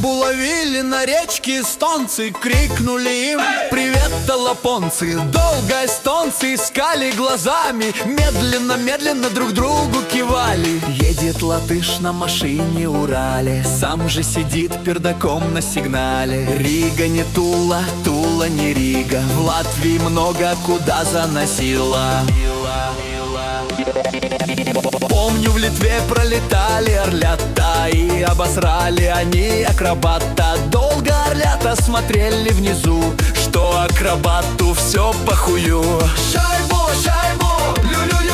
Рыбу ловили на речке эстонцы, крикнули им: привет, толопонцы. Долго эстонцы искали глазами, медленно друг другу кивали. Едет латыш на машине Урале, сам же сидит пердаком на сигнале. Рига не Тула, Тула не Рига, в Латвии много куда заносило. Помню, в Литве пролетали орлята, и обосрали они акробата. Долго орлята смотрели внизу, что акробату все похую. Шайбу, шайбу, лю-лю-лю.